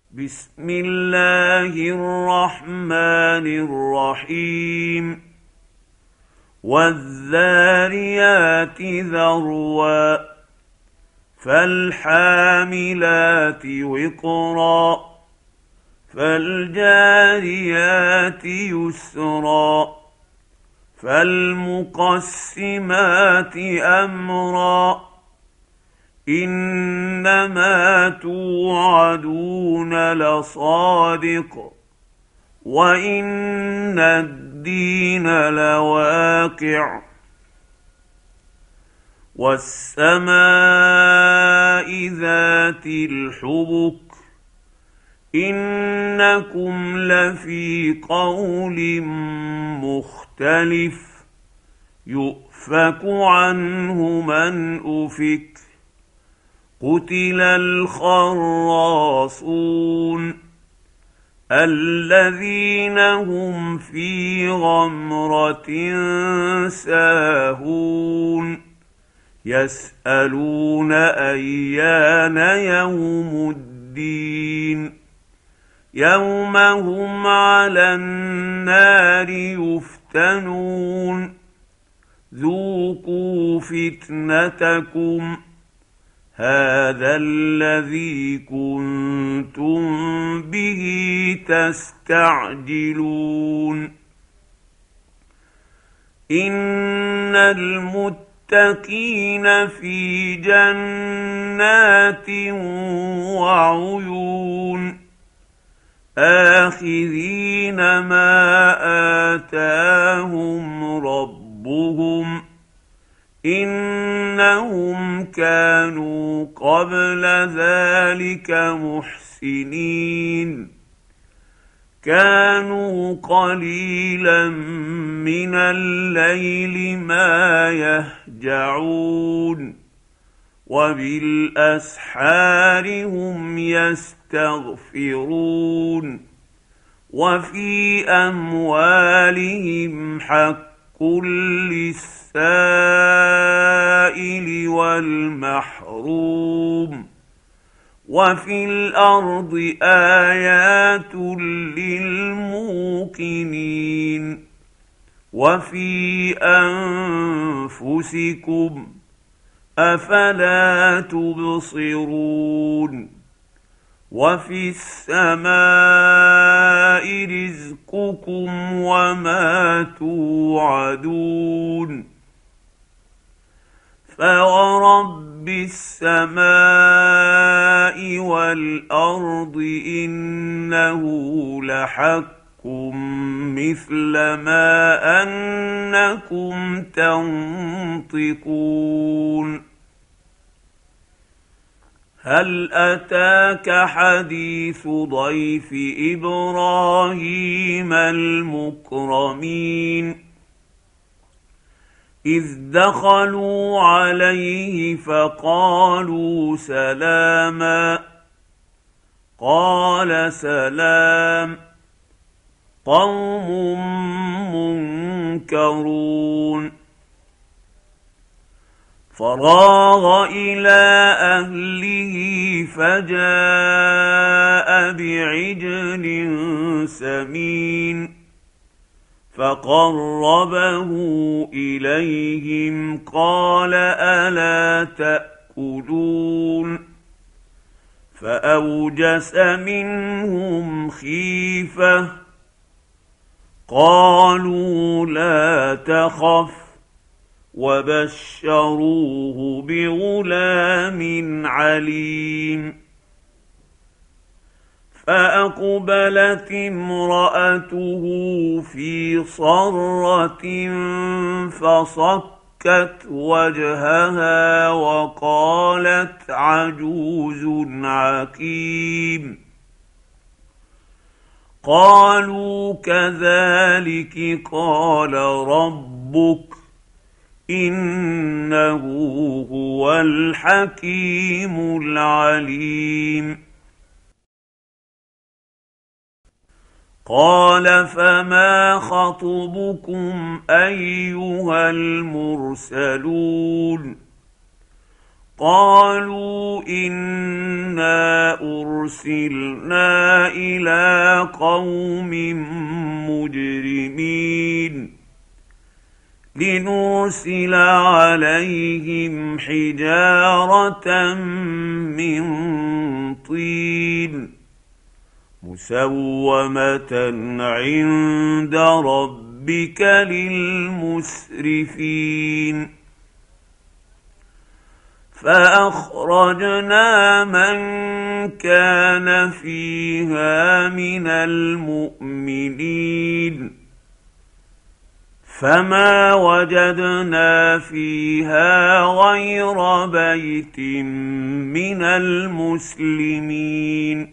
بسم الله الرحمن الرحيم والذاريات ذروا فالحاملات وقرا فالجاريات يسرا فالمقسمات امرا انما توعدون لصادق وان الدين لواقع والسماء ذات الحبك انكم لفي قول مختلف يؤفك عنه من افك قتل الخراصون الذين هم في غمرة ساهون يسألون أيان يوم الدين يوم هم على النار يفتنون ذوقوا فتنتكم هذا الذي كنتم به تستعجلون ان المتقين في جنات وعيون آخذين ما آتاهم ربهم انهم كانوا قبل ذلك محسنين كانوا قليلا من الليل ما يهجعون وبالاسحار هم يستغفرون وفي اموالهم حق للسائل والمحروم وفي الارض ايات للموقنين وفي انفسكم افلا تبصرون وفي السماء رزقكم وما توعدون فورب السماء والارض انه لحق مثل ما انكم تنطقون هل اتاك حديث ضيف ابراهيم المكرمين اذ دخلوا عليه فقالوا سلاما قال سلام قوم منكرون فراغ الى اهله فجاء بعجل سمين فقربه اليهم قال الا تاكلون فاوجس منهم خيفه قالوا لا تخف وبشروه بغلام عليم فاقبلت امراته في صره فصكت وجهها وقالت عجوز عقيم قالوا كذلك قال ربك انه هو الحكيم العليم قال فما خطبكم ايها المرسلون قالوا إنا أرسلنا إلى قوم مجرمين لنرسل عليهم حجارة من طين مسومة عند ربك للمسرفين فأخرجنا من كان فيها من المؤمنين فما وجدنا فيها غير بيت من المسلمين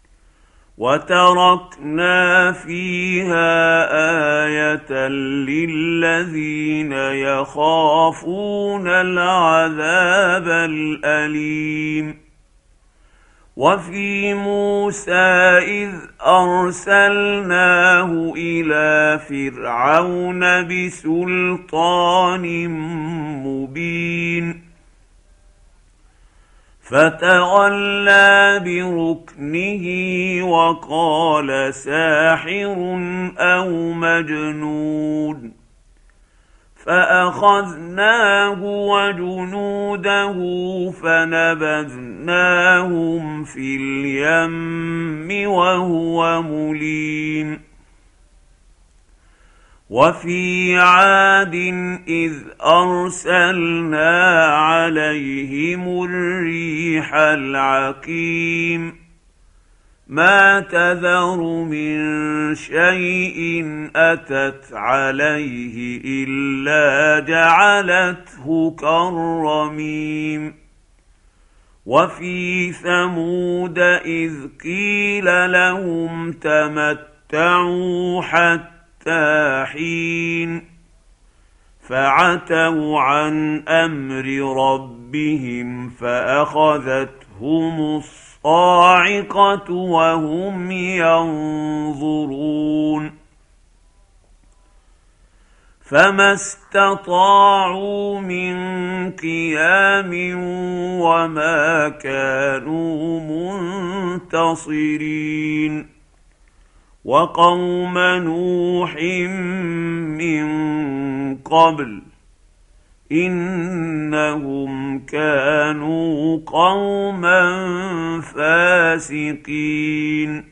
وتركنا فيها آية للذين يخافون العذاب الأليم وفي موسى إذ أرسلناه إلى فرعون بسلطان مبين فتولى بركنه وقال ساحر أو مجنون فأخذناه وجنوده فنبذناهم في اليم وهو مليم وفي عاد إذ أرسلنا عليهم الريح العقيم ما تذر من شيء أتت عليه إلا جعلته كالرميم وفي ثمود إذ قيل لهم تمتعوا حتى حين فعتوا عن أمر ربهم فأخذتهم الصاعقة وهم ينظرون فما استطاعوا من قيام وما كانوا منتصرين وقوم نوح من قبل إنهم كانوا قوما فاسقين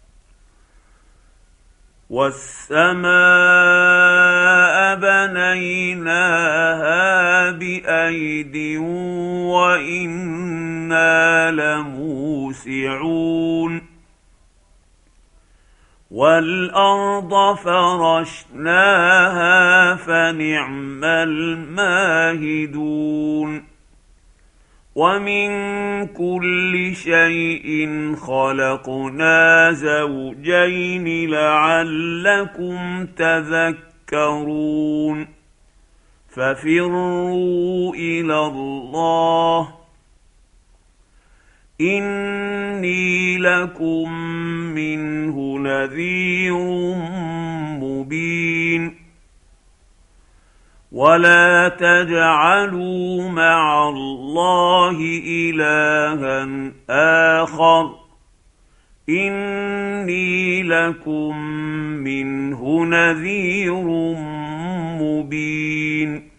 والسماء بنيناها بأيد وإنا لموسعون والأرض فرشناها فنعم الماهدون ومن كل شيء خلقنا زوجين لعلكم تذكرون ففروا إلى الله إني لكم منه نذير مبين ولا تجعلوا مع الله إلها آخر إني لكم منه نذير مبين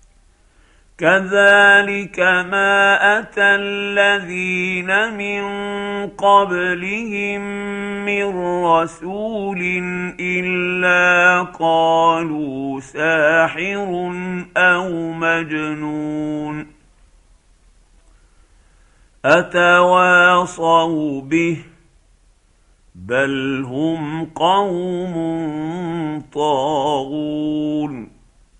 كذلك ما أتى الذين من قبلهم من رسول إلا قالوا ساحر أو مجنون أتواصوا به بل هم قوم طاغون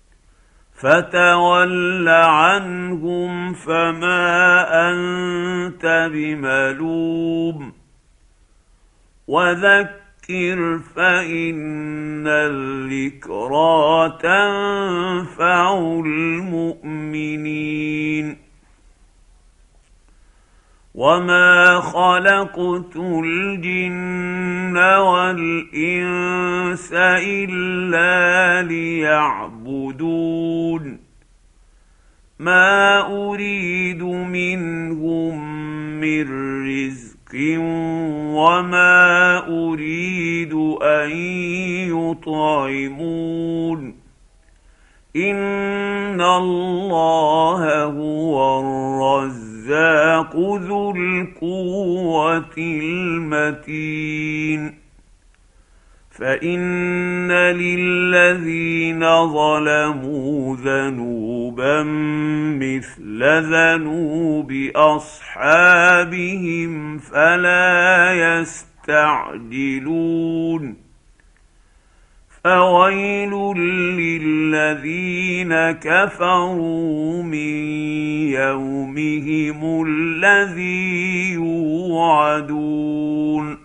فتول عنهم فما أنت بملوم وذكر فإن الذكرى تنفع المؤمنين وما خلقت الجن والإنس إلا ليعبدون ما اريد منهم من رزق وما اريد ان يطعمون ان الله هو الرزاق ذو القوه المتين فان للذين ظلموا ذنوبا مثل ذنوب اصحابهم فلا يستعجلون فويل للذين كفروا من يومهم الذي يوعدون